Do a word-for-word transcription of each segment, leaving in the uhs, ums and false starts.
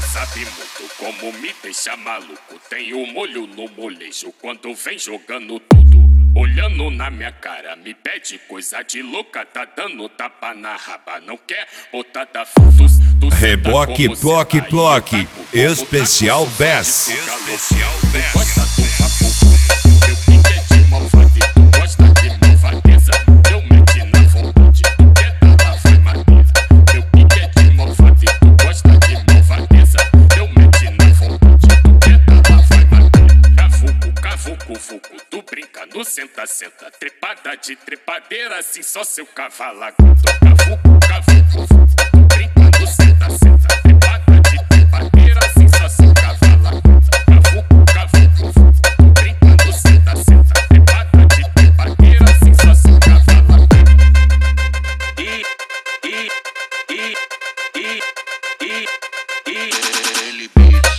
sabe muito como me deixa maluco. Tem o molho no molejo quando vem jogando tudo. Olhando na minha cara, me pede coisa de louca. Tá dando tapa na raba, não quer botada fotos. Reboque, bloque, bloque, especial Bass. Especial Bass. Eu pique de malvado e tu gosta de malvadeza. Eu meti na vontade, tu quer dar vai madeira. Eu pique de malvado e tu gosta de malvadeza. Eu meti na vontade, tu quer dar vai madeira. Cavuco, cavuco, vuco, tu brinca no senta, senta. Trepada de trepadeira, assim só seu cavalo aguenta. Cavuco, cavuco, vuco, tu brinca no senta, senta. Trepada de trepadeira, assim só seu cavalo aguenta. Cavuco, cavuco, vuco, tu brinca no senta, senta. Trepada de trepadeira, assim só seu cavalo aguenta. E, e, e, e, e, e, ele bicho.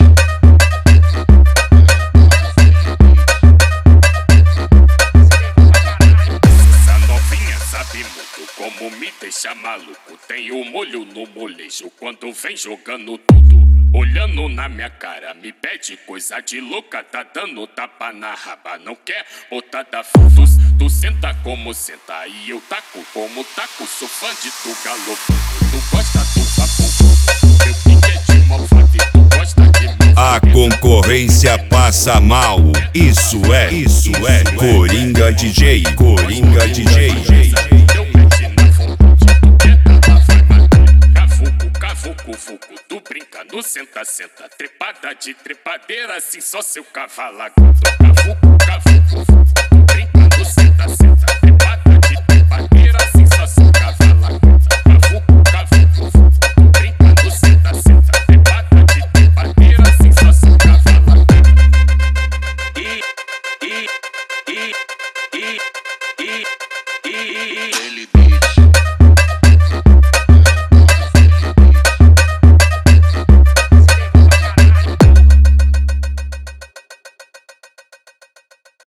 Como me deixa maluco, tem o molho no molejo quando vem jogando tudo. Olhando na minha cara, me pede coisa de louca. Tá dando tapa na raba, não quer botada fotos. Tu senta como senta e eu taco como taco. Sou fã de tu galopando, tu gosta do papo. Eu pique de malvado e tu gosta de malvado. A concorrência passa mal, isso é, isso é Coringa D J, Coringa D J. Vucu, vucu, tu brinca no senta, senta. Trepada de trepadeira, assim só seu cavalo aguenta. Cavuco, cavuco, vucu, tu brinca no senta, senta.